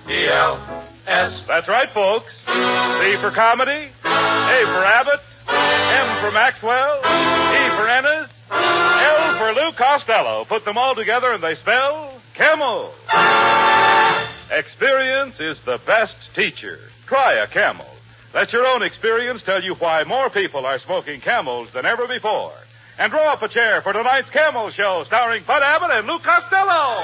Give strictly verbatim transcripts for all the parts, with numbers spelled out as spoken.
E L S. That's right, folks. C for comedy, A for Abbott, M for Maxwell, E for Ennis, L for Lou Costello. Put them all together and they spell Camel. Experience is the best teacher. Try a Camel. Let your own experience tell you why more people are smoking Camels than ever before. And draw up a chair for tonight's Camel Show, starring Bud Abbott and Lou Costello.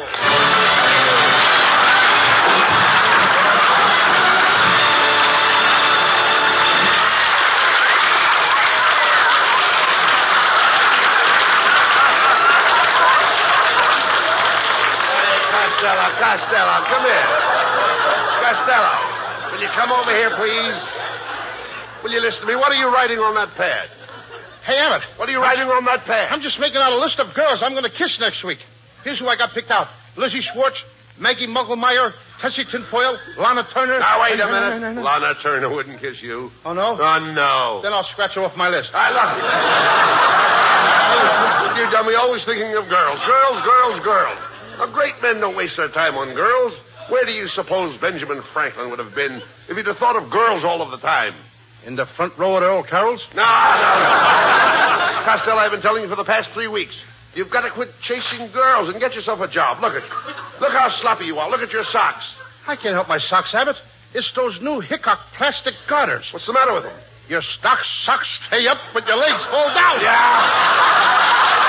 Costello, Costello, come here. Costello, will you come over here, please? Will you listen to me? What are you writing on that pad? Hey, Abbott. What are you writing on that pad? I'm just making out a list of girls I'm going to kiss next week. Here's who I got picked out. Lizzie Schwartz, Maggie Mugglemeyer, Tessie Tinfoil, Lana Turner. Now, wait a No, minute. no, no, no, no. Lana Turner wouldn't kiss you. Oh, no? Oh, no. Then I'll scratch her off my list. I love you. You dummy, always thinking of girls. Girls, girls, girls. Now, great men don't waste their time on girls. Where do you suppose Benjamin Franklin would have been if he'd have thought of girls all of the time? In the front row at Earl Carroll's? No, no, no. Costello, I've been telling you for the past three weeks. You've got to quit chasing girls and get yourself a job. Look at Look how sloppy you are. Look at your socks. I can't help my socks, Abbott. It's those new Hickok plastic garters. What's the matter with them? Your stock socks stay up, but your legs fall down. Yeah.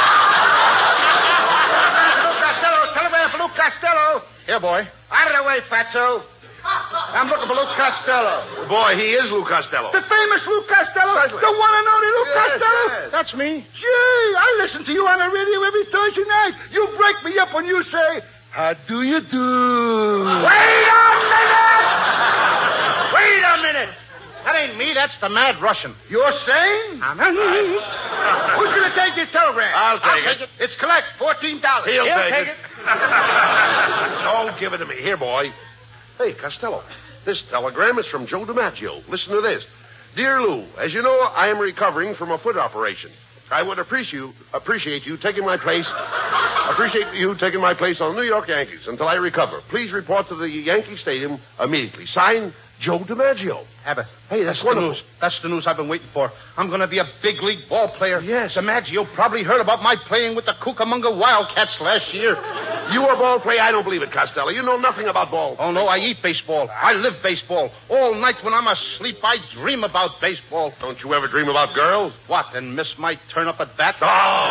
Lou Costello, telegram for Lou Costello. Here, boy. Out of the way, Fatso. I'm looking for Lou Costello. Boy, he is Lou Costello. The famous Lou Costello? Certainly. The one and only Lou Yes, Costello? yes. That's me. Gee, I listen to you on the radio every Thursday night. You break me up when you say, how do you do? Wait a minute! Wait a minute! That ain't me. That's the Mad Russian. You're saying? I'm a neat. Who's going to take this telegram? I'll take it. It's collect, fourteen dollars. He'll take take it. it. Oh, give it to me. Here, boy. Hey, Costello, this telegram is from Joe DiMaggio. Listen to this. Dear Lou, as you know, I am recovering from a foot operation. I would appreciate appreciate you taking my place. Appreciate you taking my place on the New York Yankees until I recover. Please report to the Yankee Stadium immediately. Signed, Joe DiMaggio. Abbott. Hey, that's the wonderful. news. That's the news I've been waiting for. I'm going to be a big league ball player. Yes. DiMaggio probably heard about my playing with the Cucamonga Wildcats last year. You are a ball player? I don't believe it, Costello. You know nothing about ball. Oh, no, I eat baseball. I live baseball. All night when I'm asleep, I dream about baseball. Don't you ever dream about girls? What, and miss my turn up at bat? Oh!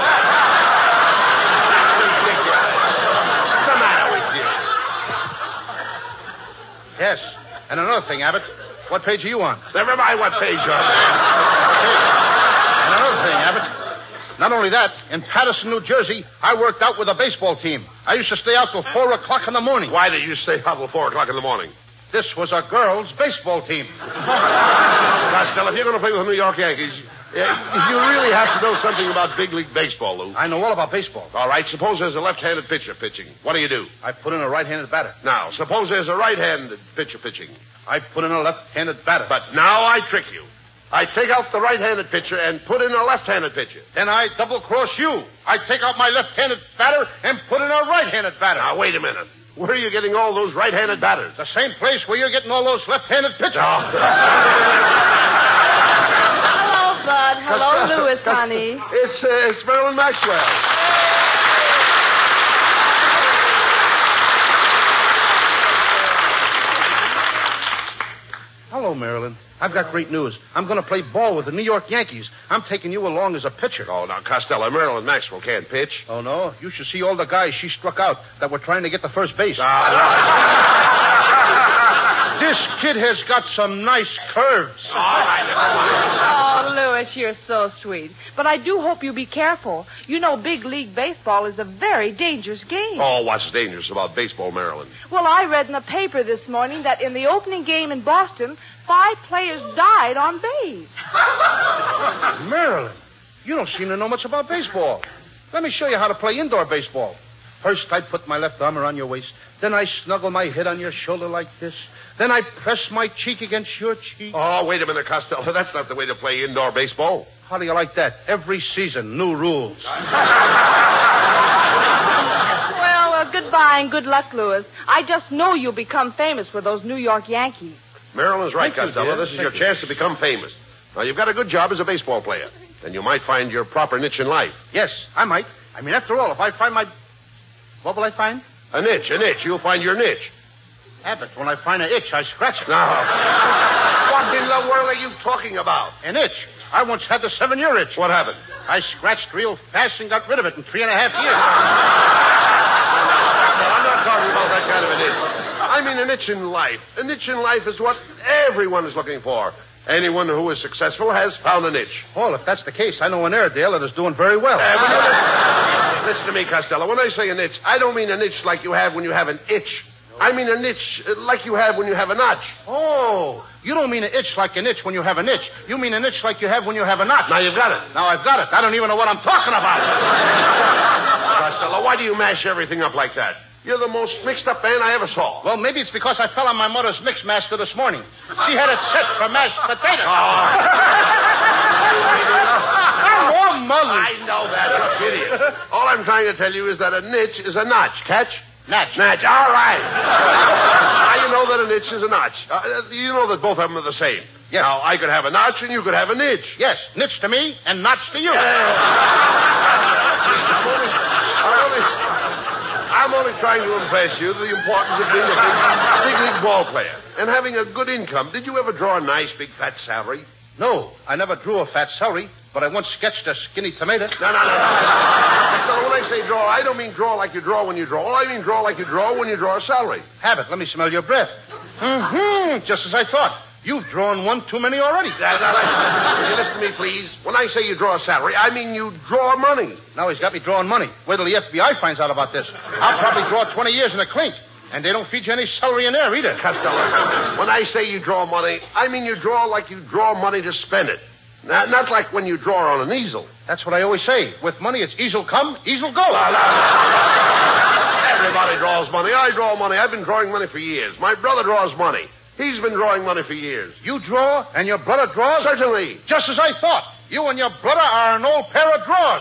What's the matter with you? Yes. And another thing, Abbott. What page are you on? Never mind what page you're on. And another thing, Abbott. Not only that, in Patterson, New Jersey, I worked out with a baseball team. I used to stay out till four o'clock in the morning. Why did you stay out till four o'clock in the morning? This was a girls' baseball team. Costello, if you're going to play with the New York Yankees, uh, you really have to know something about big league baseball, Lou. I know all about baseball. All right, suppose there's a left-handed pitcher pitching. What do you do? I put in a right-handed batter. Now, suppose there's a right-handed pitcher pitching. I put in a left-handed batter. But now I trick you. I take out the right-handed pitcher and put in a left-handed pitcher. Then I double-cross you. I take out my left-handed batter and put in a right-handed batter. Now, wait a minute. Where are you getting all those right-handed batters? The same place where you're getting all those left-handed pitchers. Oh. Hello, Bud. Hello, Louis, honey. It's, uh, it's Marilyn Maxwell. Hello, Marilyn. I've got great news. I'm going to play ball with the New York Yankees. I'm taking you along as a pitcher. Oh, now, Costello, Marilyn Maxwell can't pitch. Oh, no? You should see all the guys she struck out that were trying to get to first base. Ah, This kid has got some nice curves. all right. Oh, Louis, you're so sweet. But I do hope you be careful. You know big league baseball is a very dangerous game. Oh, what's dangerous about baseball, Marilyn? Well, I read in the paper this morning that in the opening game in Boston, five players died on base. Marilyn, you don't seem to know much about baseball. Let me show you how to play indoor baseball. First, I put my left arm around your waist. Then I snuggle my head on your shoulder like this. Then I press my cheek against your cheek. Oh, wait a minute, Costello. That's not the way to play indoor baseball. How do you like that? Every season, new rules. Well, uh, goodbye. Goodbye and good luck, Louis. I just know you'll become famous with those New York Yankees. Marilyn's right, Thank you, Costello. dear. This is Thank your you. chance to become famous. Now, you've got a good job as a baseball player, and you might find your proper niche in life. Yes, I might. I mean, after all, if I find my... What will I find? A niche, a niche. You'll find your niche. Abbott, when I find an itch, I scratch it. Now, what in the world are you talking about? An itch? I once had the seven-year itch. What happened? I scratched real fast and got rid of it in three and a half years. No, I'm not talking about that kind of an itch. I mean an itch in life. An itch in life is what everyone is looking for. Anyone who is successful has found a niche. Well, if that's the case, I know an Airedale that is doing very well. Uh, will you listen, listen to me, Costello. When I say a niche, I don't mean a niche like you have when you have an itch. I mean a niche uh, like you have when you have a notch. Oh, you don't mean an itch like an itch when you have an itch. You mean an itch like you have when you have a notch. Now you've got it. Now I've got it. I don't even know what I'm talking about. Costello, why do you mash everything up like that? You're the most mixed-up man I ever saw. Well, maybe it's because I fell on my mother's mix master this morning. She had it set for mashed potatoes. Oh, mother. I know that, you idiot. All I'm trying to tell you is that a niche is a notch. Catch? Natch. Natch. All right. Now you know that a niche is a notch. Uh, you know that both of them are the same. Yes. Now, I could have a notch and you could have a niche. Yes, niche to me and notch to you. I'm only, I'm only, I'm only trying to impress you the importance of being a big, big league ball player and having a good income. Did you ever draw a nice, big, fat salary? No, I never drew a fat celery, but I once sketched a skinny tomato. No, no, no, no. No, when I say draw, I don't mean draw like you draw when you draw. I mean draw like you draw when you draw a salary. Habit, let me smell your breath. Mm-hmm, just as I thought. You've drawn one too many already. Now, now, listen, you listen to me, please. When I say you draw a salary, I mean you draw money. Now he's got me drawing money. Wait till the F B I finds out about this. I'll probably draw twenty years in a clink. And they don't feed you any celery in there either. Costello, when I say you draw money, I mean you draw like you draw money to spend it. Not, not like when you draw on an easel. That's what I always say. With money, it's easel come, easel go. Everybody draws money. I draw money. I've been drawing money for years. My brother draws money. He's been drawing money for years. You draw, and your brother draws? Certainly. Just as I thought. You and your brother are an old pair of drawers.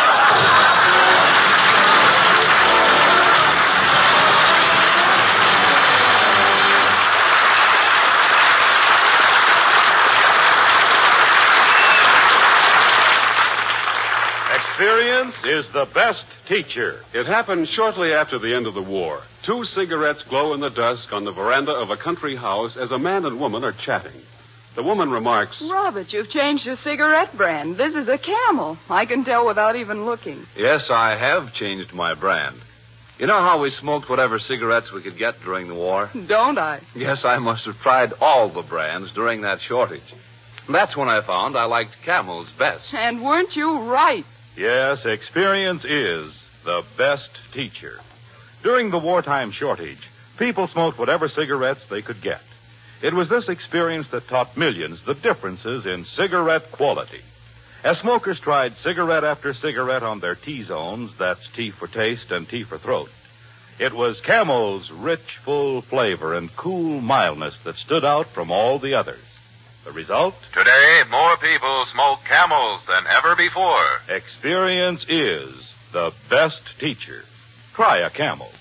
Experience is the best teacher. It happened shortly after the end of the war. Two cigarettes glow in the dusk on the veranda of a country house as a man and woman are chatting. The woman remarks, Robert, you've changed your cigarette brand. This is a Camel. I can tell without even looking. Yes, I have changed my brand. You know how we smoked whatever cigarettes we could get during the war? Don't I? Yes, I must have tried all the brands during that shortage. That's when I found I liked Camel's best. And weren't you right? Yes, experience is the best teacher. During the wartime shortage, people smoked whatever cigarettes they could get. It was this experience that taught millions the differences in cigarette quality. As smokers tried cigarette after cigarette on their T-zones, that's T for taste and T for throat, it was Camel's rich, full flavor and cool mildness that stood out from all the others. The result? Today, more people smoke Camels than ever before. Experience is the best teacher. Try a Camel.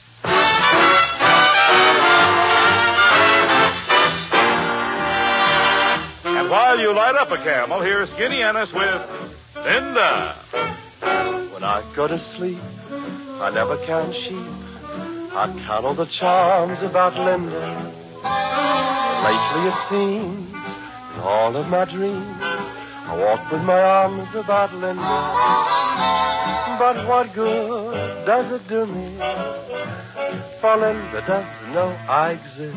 And while you light up a Camel, here's Skinny Ennis with Linda. When I go to sleep, I never count sheep. I count all the charms about Linda. Lately it seems, in all of my dreams, I walk with my arms about Linda. But what good does it do me? For Linda doesn't know I exist.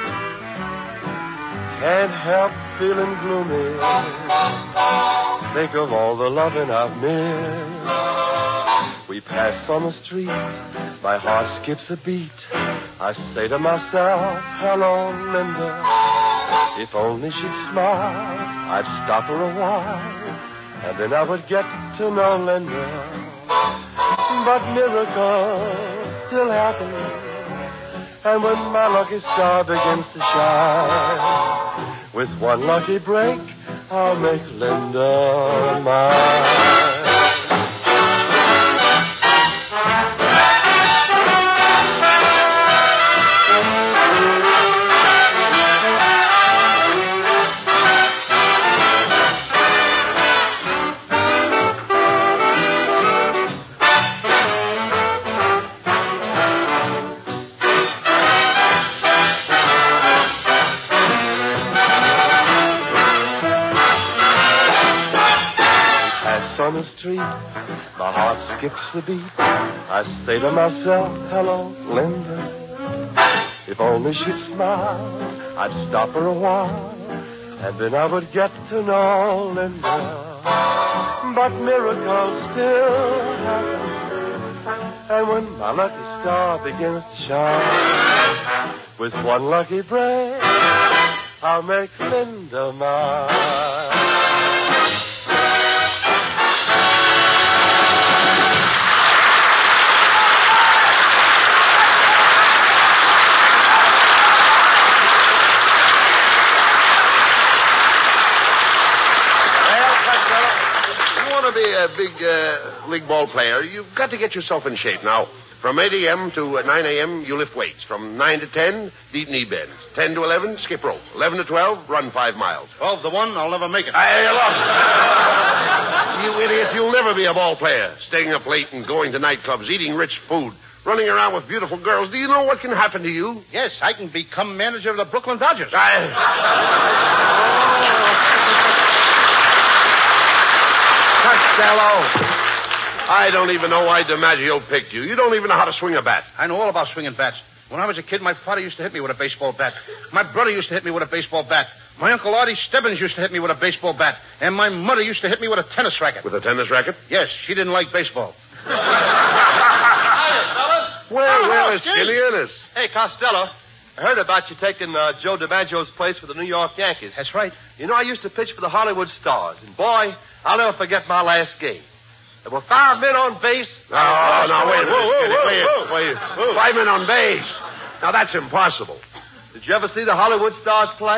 Can't help feeling gloomy. Think of all the loving I've missed. We pass on the street, my heart skips a beat. I say to myself, hello, Linda. If only she'd smile, I'd stop her a while, and then I would get to know Linda. But miracles still happen, and when my lucky star begins to shine, with one lucky break, I'll make Linda mine. on the street, my heart skips a beat. I say to myself, hello, Linda. If only she'd smile, I'd stop her a while, and then I would get to know Linda. But miracles still happen, and when my lucky star begins to shine, with one lucky break, I'll make Linda mine. Be a big uh, league ball player, you've got to get yourself in shape. Now, from eight a.m. to nine a.m., you lift weights. From nine to ten, deep knee bends. ten to eleven, skip rope. eleven to twelve, run five miles. twelve to one, I'll never make it. I love it. You idiot, you'll never be a ball player. Staying up late and going to nightclubs, eating rich food, running around with beautiful girls. Do you know what can happen to you? Yes, I can become manager of the Brooklyn Dodgers. I... Costello, I don't even know why DiMaggio picked you. You don't even know how to swing a bat. I know all about swinging bats. When I was a kid, my father used to hit me with a baseball bat. My brother used to hit me with a baseball bat. My Uncle Artie Stebbins used to hit me with a baseball bat. And my mother used to hit me with a tennis racket. With a tennis racket? Yes, she didn't like baseball. Hiya, fellas. Well, oh, well, oh, it's Skinny Ennis. Hey, Costello, I heard about you taking uh, Joe DiMaggio's place for the New York Yankees. That's right. You know, I used to pitch for the Hollywood Stars, and boy, I'll never forget my last game. There were five men on base. No, oh, no, wait a minute, whoa, Skinny. whoa, Wait, whoa, wait. whoa. Five men on base. Now, that's impossible. Did you ever see the Hollywood Stars play?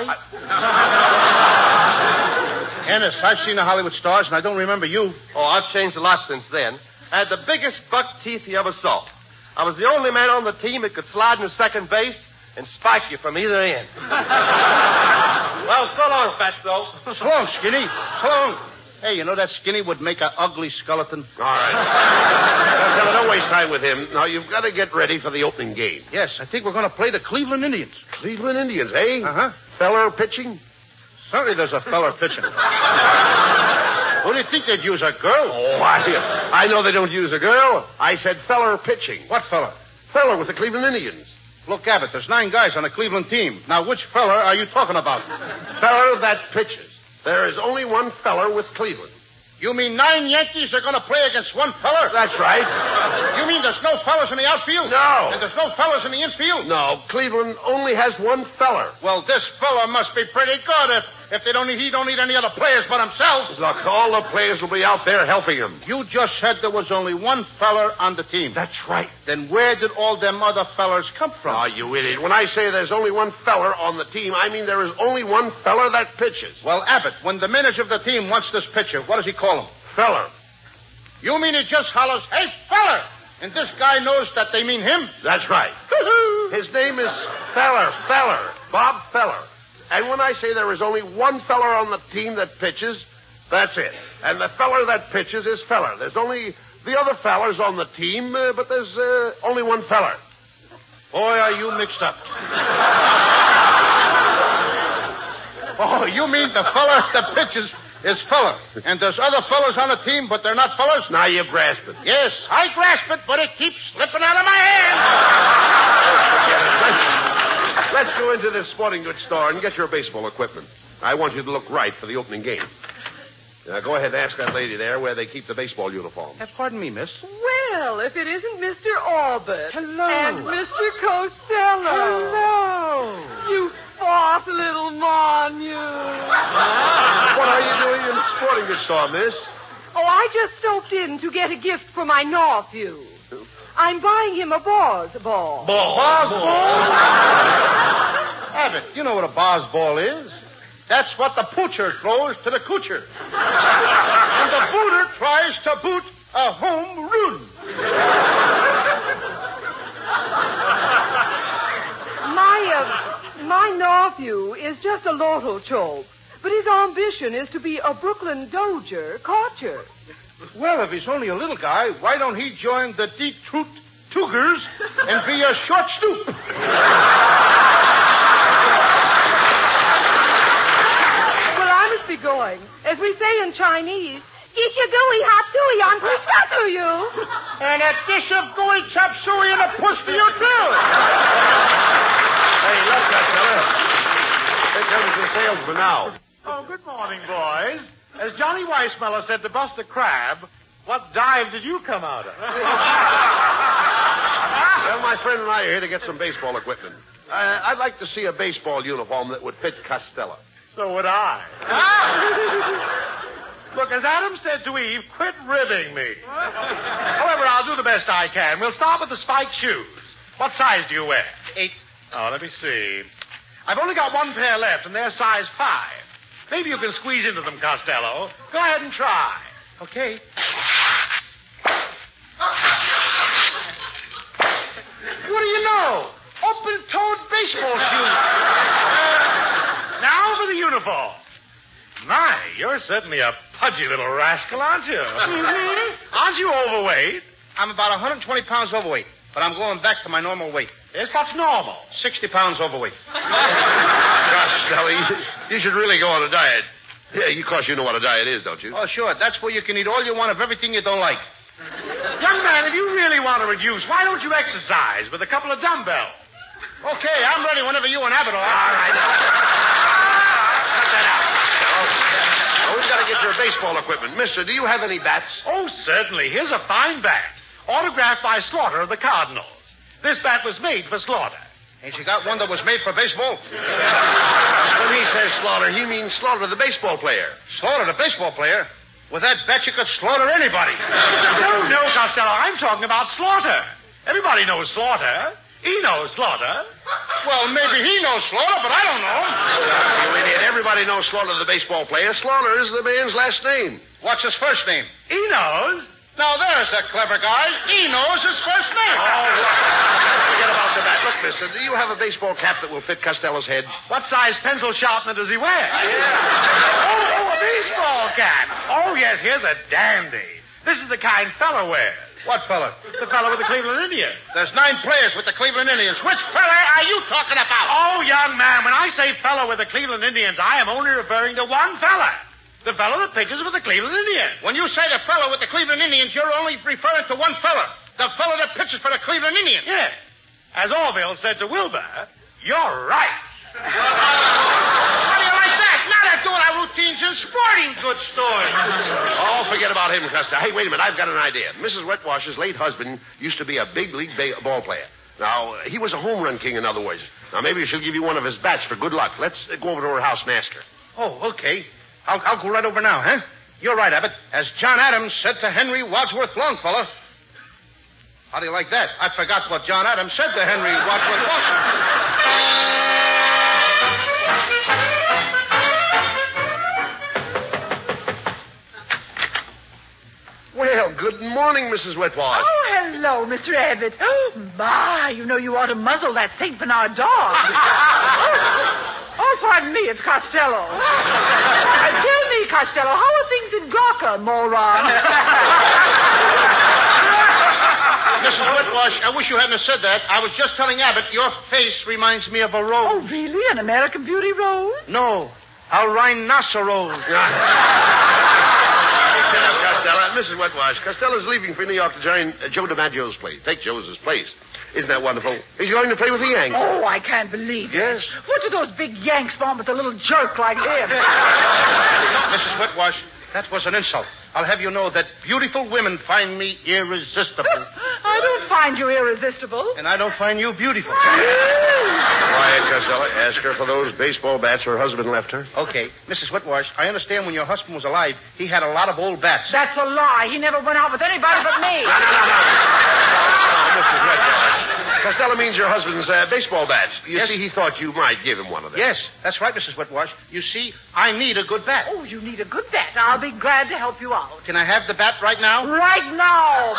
Ennis, I've seen the Hollywood Stars, and I don't remember you. Oh, I've changed a lot since then. I had the biggest buck teeth you ever saw. I was the only man on the team that could slide into second base and spike you from either end. Well, so long, Fatso. So long, Skinny. So long. Hey, you know that Skinny would make an ugly skeleton? All right. Now, don't waste time with him. Now, you've got to get ready for the opening game. Yes, I think we're going to play the Cleveland Indians. Cleveland Indians, eh? Uh-huh. Feller pitching? Certainly there's a feller pitching. Who do you think they'd use, a girl? Oh, I, I know they don't use a girl. I said feller pitching. What feller? Feller with the Cleveland Indians. Look, Abbott, there's nine guys on the Cleveland team. Now, which feller are you talking about? Feller that pitches. There is only one feller with Cleveland. You mean nine Yankees are going to play against one feller? That's right. You mean there's no fellas in the outfield? No. And there's no fellas in the infield? No, Cleveland only has one feller. Well, this fella must be pretty good if, if they don't need, he don't need any other players but himself. Look, all the players will be out there helping him. You just said there was only one feller on the team. That's right. Then where did all them other fellers come from? Oh, you idiot. When I say there's only one feller on the team, I mean there is only one feller that pitches. Well, Abbott, when the manager of the team wants this pitcher, what does he call him? Feller. You mean he just hollers, hey, feller! And this guy knows that they mean him? That's right. His name is Feller, Feller, Bob Feller. And when I say there is only one feller on the team that pitches, that's it. And the feller that pitches is Feller. There's only the other fellers on the team, uh, but there's uh, only one feller. Boy, are you mixed up. Oh, you mean the feller that pitches is feller. And there's other fellas on the team, but they're not fellas? Now you grasp it. Yes, I grasp it, but it keeps slipping out of my hand. Let's, let's go into this sporting goods store and get your baseball equipment. I want you to look right for the opening game. Now, go ahead and ask that lady there where they keep the baseball uniforms. Uh, pardon me, miss. Well, if it isn't Mister Albert. Hello. And Mister Costello. Hello. You fourth little mon, you. What are you doing in the sporting goods store, miss? Oh, I just stopped in to get a gift for my nephew. I'm buying him a Boz ball. Ball. Boz ball? Abbott, you know what a Boz ball is. That's what the poocher throws to the coocher. And the booter tries to boot a home run. My, uh, my nephew is just a lotto chope, but his ambition is to be a Brooklyn Dodger catcher. Well, if he's only a little guy, why don't he join the Detroit Tougers and be a short stoop? Be going. As we say in Chinese, Eat your gooey hot suey on push to you. And a dish of gooey chop suey and a push for you, too. Hey, look, Costello. Here comes the salesman now. Oh, good morning, boys. As Johnny Weissmuller said to Buster Crab, what dive did you come out of? Well, my friend and I are here to get some baseball equipment. Uh, I'd like to see a baseball uniform that would fit Costello. So would I. Look, as Adam said to Eve, quit ribbing me. However, I'll do the best I can. We'll start with the spiked shoes. What size do you wear? Eight. Oh, let me see. I've only got one pair left, and they're size five. Maybe you can squeeze into them, Costello. Go ahead and try. Okay. What do you know? Open-toed baseball shoes. Now for the uniform. My, you're certainly a pudgy little rascal, aren't you? Mm-hmm. Aren't you overweight? I'm about one hundred twenty pounds overweight, but I'm going back to my normal weight. Yes, what's normal? sixty pounds overweight. Costello, you, you should really go on a diet. Yeah, of course you know what a diet is, don't you? Oh, sure. That's where you can eat all you want of everything you don't like. Young man, if you really want to reduce, why don't you exercise with a couple of dumbbells? Okay, I'm ready whenever you and Abbott are. All right. Cut that out. Oh, we've got to get your baseball equipment. Mister, do you have any bats? Oh, certainly. Here's a fine bat. Autographed by Slaughter of the Cardinals. This bat was made for Slaughter. Ain't you got one that was made for baseball? When he says Slaughter, he means Slaughter, the baseball player. Slaughter, the baseball player? With that bat, you could slaughter anybody. No, no, Costello. I'm talking about Slaughter. Everybody knows Slaughter. He knows Slaughter. Well, maybe he knows Slaughter, but I don't know. You idiot. Everybody knows Slaughter, the baseball player. Slaughter is the man's last name. What's his first name? He knows. Now, there's a clever guy. He knows his first name. Oh, look. Forget about the bat. Look, mister, do you have a baseball cap that will fit Costello's head? What size pencil sharpener does he wear? Yeah. Oh, oh, a baseball cap. Oh, yes, here's a dandy. This is the kind fella wears. What fella? The fella with the Cleveland Indians. There's nine players with the Cleveland Indians. Which fella are you talking about? Oh, young man, when I say fella with the Cleveland Indians, I am only referring to one fella. The fellow that pitches for the Cleveland Indians. When you say the fellow with the Cleveland Indians, you're only referring to one fella. The fellow that pitches for the Cleveland Indians. Yes. As Orville said to Wilbur, you're right. How do you like that? Now they're doing our routines in sporting goods stores. Oh, forget about him, Costello. Hey, wait a minute. I've got an idea. Missus Wetwash's late husband used to be a big league ba- ball player. Now, he was a home run king, in other words. Now, maybe she'll give you one of his bats for good luck. Let's uh, go over to her house and ask her. Oh, okay. I'll, I'll go right over now, huh? You're right, Abbott. As John Adams said to Henry Wadsworth Longfellow. How do you like that? I forgot what John Adams said to Henry Wadsworth Longfellow. Well, good morning, Missus Wetwash. Oh, hello, Mister Abbott. Oh, my, you know you ought to muzzle that Saint Bernard dog. oh, oh, pardon me, it's Costello. Uh, tell me, Costello, how are things in Gawker, moron? Missus Whitwash, I wish you hadn't said that. I was just telling Abbott your face reminds me of a rose. Oh, really? An American Beauty rose? No, a rhinoceros. Costello, Missus Wetwash, Costello's leaving for New York to join uh, Joe DiMaggio's place. Take Joe's place. Isn't that wonderful? He's going to play with the Yanks. Oh, I can't believe it. Yes? What do those big Yanks want with a little jerk like him? Missus Whitwash, that was an insult. I'll have you know that beautiful women find me irresistible. I don't find you irresistible. And I don't find you beautiful. Quiet, Costello. Ask her for those baseball bats her husband left her. Okay. Missus Whitwash, I understand when your husband was alive, he had a lot of old bats. That's a lie. He never went out with anybody but me. No, no, no, no. Missus Wetwash. Costello means your husband's uh, baseball bats. You Yes. see, he thought you might give him one of them. Yes, that's right, Missus Whitwash. You see, I need a good bat. Oh, you need a good bat. I'll be glad to help you out. Can I have the bat right now? Right now.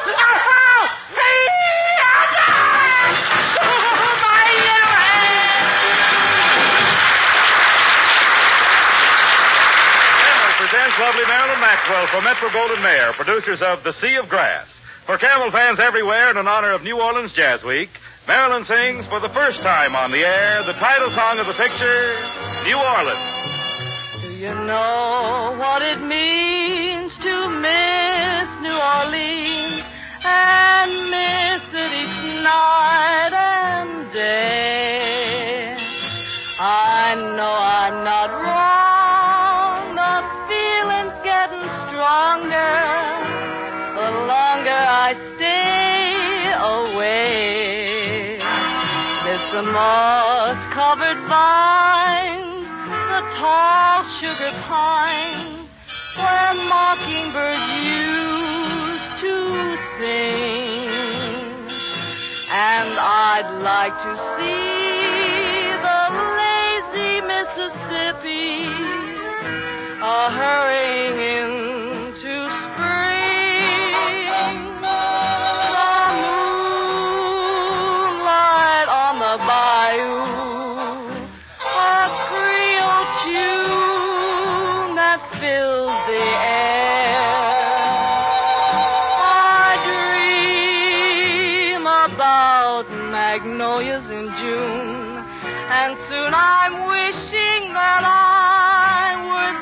Presents lovely Marilyn Maxwell for Metro-Goldwyn-Mayer, producers of The Sea of Grass. For Camel fans everywhere and in honor of New Orleans Jazz Week, Marilyn sings for the first time on the air the title song of the picture, New Orleans. Do you know what it means to Orleans and miss it each night and day. I know I'm not wrong. The feeling's getting stronger the longer I stay away. Miss the moss-covered vines, the tall sugar pines, where mockingbirds used to sing. And I'd like to see the lazy Mississippi a-hurrying into spring. The moonlight on the bayou, a Creole tune that fills the air. I dream about magnolias in June, and soon I'm wishing that I were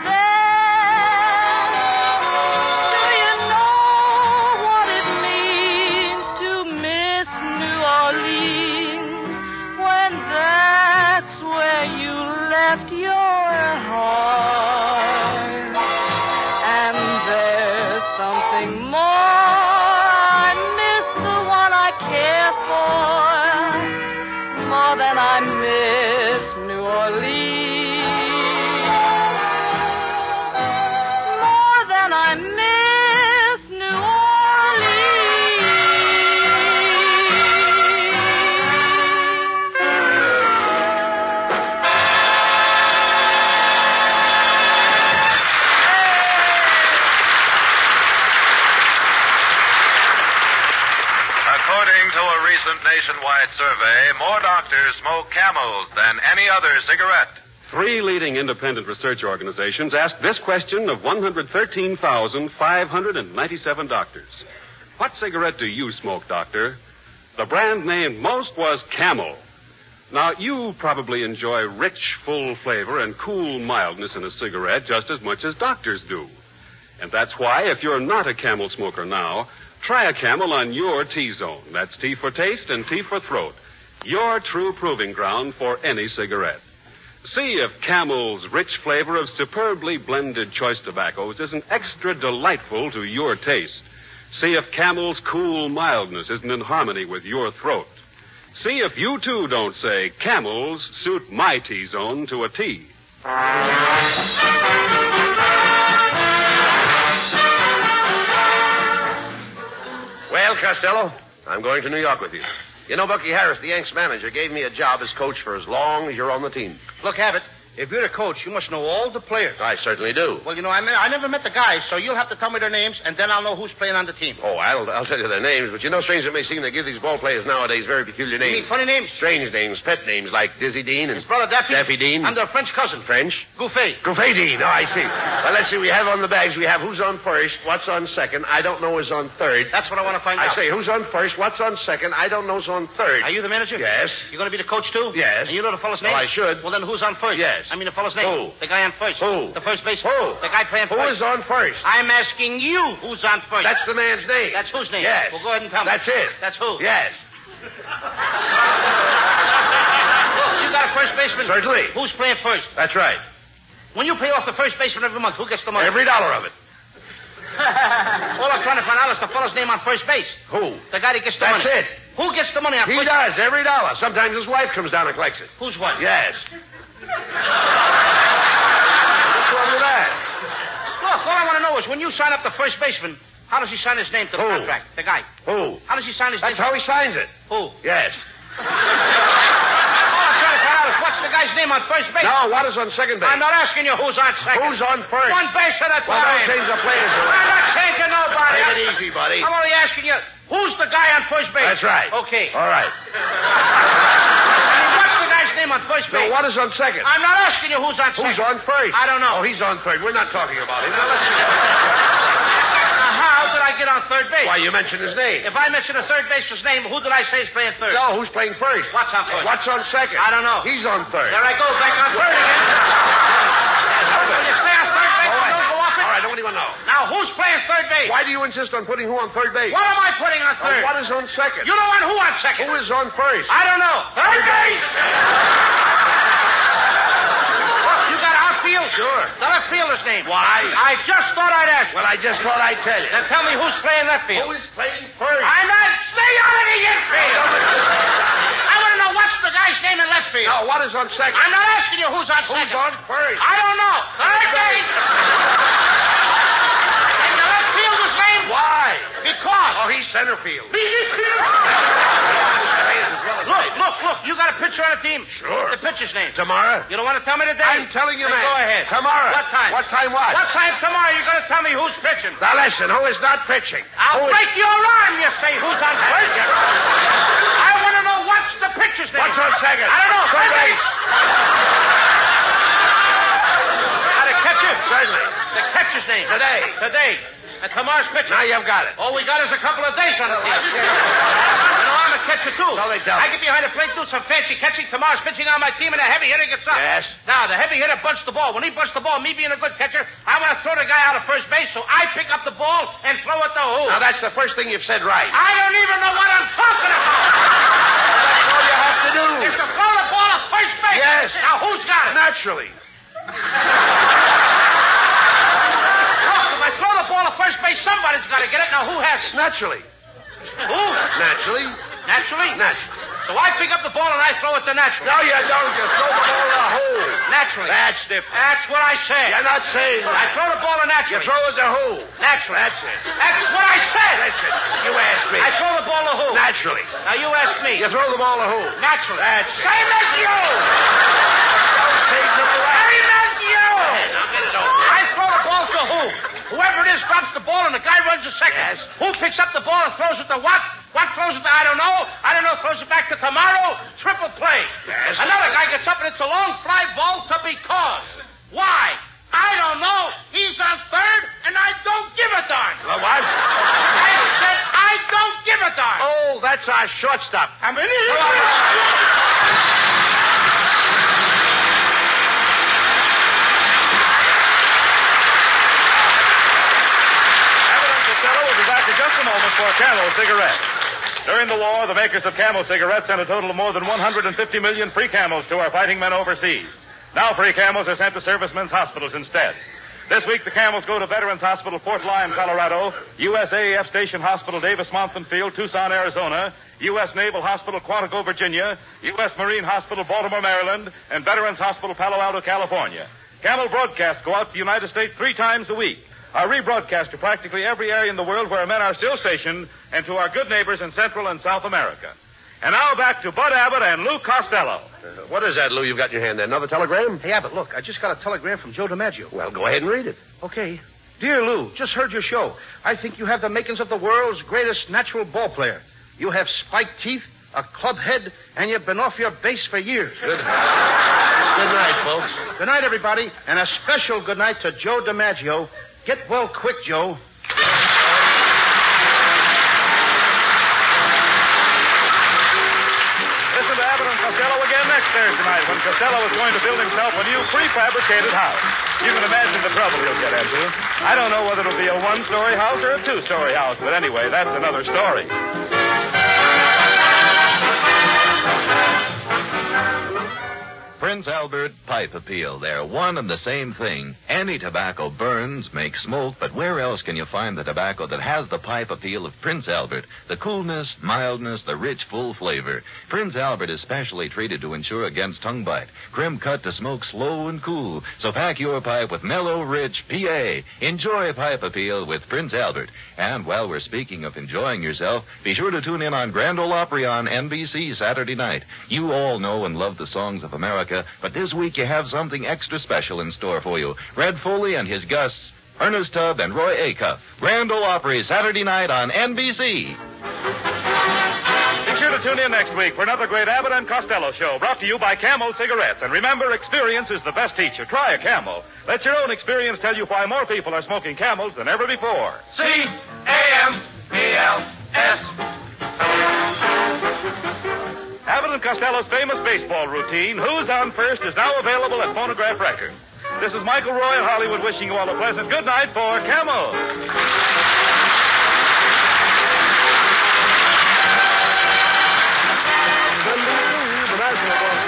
there. Do you know what it means to miss New Orleans when that's where you left your heart? And there's something more. I miss the one I care for more than I miss New Orleans. More than I miss New According to a recent nationwide survey, more doctors smoke Camels than any other cigarette. Three leading independent research organizations asked this question of one hundred thirteen thousand five hundred ninety-seven doctors. What cigarette do you smoke, doctor? The brand named most was Camel. Now, you probably enjoy rich, full flavor and cool mildness in a cigarette just as much as doctors do. And that's why, if you're not a Camel smoker now, try a Camel on your T-Zone. That's T for taste and T for throat. Your true proving ground for any cigarette. See if Camel's rich flavor of superbly blended choice tobaccos isn't extra delightful to your taste. See if Camel's cool mildness isn't in harmony with your throat. See if you, too, don't say, Camels suit my T-Zone to a T. Well, Costello, I'm going to New York with you. You know, Bucky Harris, the Yanks manager, gave me a job as coach for as long as you're on the team. Look, Abbott, if you're the coach, you must know all the players. I certainly do. Well, you know, I, me- I never met the guys, so you'll have to tell me their names, and then I'll know who's playing on the team. Oh, I'll, I'll tell you their names, but you know, strange it may seem, they give these ball players nowadays very peculiar names. You mean funny names? Strange names, pet names, like Dizzy Dean and... His brother Daffy? Daffy Dean. And their French cousin. French? Gouffet. Gouffet Dean, oh, I see. Well, let's see, we have on the bags, we have who's on first, what's on second, I don't know who's on third. That's what I want to find I out. I say, who's on first, what's on second, I don't know who's on third. Are you the manager? Yes. You're going to be the coach, too? Yes. And you know the fellow's name? Well, I should. Well, then who's on first? Yes. I mean the fellow's name. Who? The guy on first. Who? The first baseman. Who? The guy playing Who first. is on first? I'm asking you who's on first. That's the man's name. That's whose name? Yes. Well, go ahead and tell me. That's it. That's who? Yes. You got a first baseman? Certainly. Who's playing first? That's right. When you pay off the first baseman every month, who gets the money? Every dollar of it. All I'm trying to find out is the fellow's name on first base. Who? The guy that gets the That's money. it. Who gets the money on He first? does, every dollar. Sometimes his wife comes down and collects it. Whose wife? Yes. What's wrong with that? Look, all I want to know is when you sign up the first baseman, how does he sign his name to the Who? contract? The guy. Who? How does he sign his That's name? how he signs it. Who? Yes. All I'm trying to find out is what's the guy's name on first base? Now, what is on second base? I'm not asking you who's on second. Who's on first? One base at a time. Well, don't change the players. I'm not changing nobody. Take it easy, buddy. I'm only asking you, who's the guy on first base? That's right. Okay. All right. I mean, what's the guy's name on first base? Now, what is on second? I'm not asking you who's on second. Who's on first? I don't know. Oh, he's on third. We're not talking about him. Now, listen. Now, how did I get on third base? Why, you mentioned his name. If I mention a third baseman's name, who did I say is playing third? No, who's playing first? What's on first? What's on second? I don't know. He's on third. There I go, back on third again. Will you stay on third base and don't go off it? All right, don't anyone know. Now, who's playing third base base. Why do you insist on putting who on third base? What am I putting on third? Oh, what is on second? You know on who on second? Who is on first? I don't know. Third base! Look, you got outfield? Sure. The left fielder's name. Why? I just thought I'd ask you. Well, I just thought I'd tell you. Then tell me who's playing left field. Who is playing first? I'm not. Stay out of the infield. I want to know what's the guy's name in left field. Now, what is on second? I'm not asking you who's on Who's second. on first? I don't know. Third base. And the left fielder's name? Why? Because. Oh, he's center field. Look, look, look. You got a pitcher on the team? Sure. The pitcher's name? Tomorrow? You don't want to tell me today? I'm telling you, Then man. Go ahead. Tomorrow. What time? What time what? What time tomorrow you're going to tell me who's pitching? Now, listen, who is not pitching? I'll Who is- break your arm, you say, who's on first. I want to know what's the pitcher's name. What's on second? I don't know. Third base. Now, the catcher? Certainly. The catcher's name. Today. Today. And tomorrow's pitcher. Now you've got it. All we got is a couple of days on the field. You know, I'm a catcher, too. So they tell I me. get behind the plate, do some fancy catching. Tomorrow's pitching on my team, and the heavy hitter gets up. Yes. Now, the heavy hitter bunts the ball. When he bunts the ball, me being a good catcher, I want to throw the guy out of first base, so I pick up the ball and throw it to who? Now, that's the first thing you've said right. I don't even know what I'm talking about. That's all you have to do. Is to throw the ball at first base. Yes. Now, who's got it? Naturally. Look, if I throw the ball at first base, somebody's got to get it. Now, who has it? Naturally. Who? Naturally. Naturally? Naturally. So I pick up the ball and I throw it to Naturally. No, you don't. You throw the ball in a hole. Naturally. That's different. That's what I said. You're not saying I that. throw the ball to You Naturally. throw it to who? Naturally. That's it. That's what I said. Listen, you asked me. I throw the ball to who? Naturally. Now you ask me. You throw the ball to who? Naturally. That's it. Same as you. Don't take them away. Same as you. Now get it over. I throw the ball to who? Whoever it is drops the ball and the guy runs a second. Yes. Who picks up the ball and throws it to what? What throws it to? I don't know. I don't know. Throws it back to tomorrow. Triple play. Yes. Another guy gets up and it's a long fly ball to because. Why? I don't know. He's on third and I don't give a darn. Well, what? I said I don't give a darn. Oh, that's our shortstop. I'm in Costello will be back in just a moment for Camel cigarettes. During the war, the makers of Camel cigarettes sent a total of more than one hundred fifty million free Camels to our fighting men overseas. Now free Camels are sent to servicemen's hospitals instead. This week, the Camels go to Veterans Hospital, Fort Lyon, Colorado, U S A A F Station Hospital, Davis-Monthan Field, Tucson, Arizona, U S Naval Hospital, Quantico, Virginia, U S Marine Hospital, Baltimore, Maryland, and Veterans Hospital, Palo Alto, California. Camel broadcasts go out to the United States three times a week, are rebroadcast to practically every area in the world where men are still stationed, and to our good neighbors in Central and South America. And now back to Bud Abbott and Lou Costello. Uh, what is that, Lou, you've got in your hand there? Another telegram? Hey, Abbott, look, I just got a telegram from Joe DiMaggio. Well, go ahead and read it. Okay. Dear Lou, just heard your show. I think you have the makings of the world's greatest natural ball player. You have spiked teeth, a club head, and you've been off your base for years. Good. Good night, folks. Good night, everybody, and a special good night to Joe DiMaggio. Get well quick, Joe. Listen to Abbott and Costello again next Thursday night when Costello is going to build himself a new prefabricated house. You can imagine the trouble he'll get into. I don't know whether it'll be a one-story house or a two-story house, but anyway, that's another story. Prince Albert Pipe Appeal. They're one and the same thing. Any tobacco burns, makes smoke, but where else can you find the tobacco that has the pipe appeal of Prince Albert? The coolness, mildness, the rich, full flavor. Prince Albert is specially treated to ensure against tongue bite. Trim cut to smoke slow and cool. So pack your pipe with mellow, rich P A. Enjoy Pipe Appeal with Prince Albert. And while we're speaking of enjoying yourself, be sure to tune in on Grand Ole Opry on N B C Saturday night. You all know and love the songs of America, but this week you have something extra special in store for you. Red Foley and his guests, Ernest Tubb and Roy Acuff. Grand Ole Opry Saturday night on N B C. Be sure to tune in next week for another great Abbott and Costello show brought to you by Camel Cigarettes. And remember, experience is the best teacher. Try a Camel. Let your own experience tell you why more people are smoking Camels than ever before. C A M E L S. Abbott and Costello's famous baseball routine, Who's on First, is now available at Phonograph Records. This is Michael Roy in Hollywood wishing you all a pleasant good night for Camel. unimaginable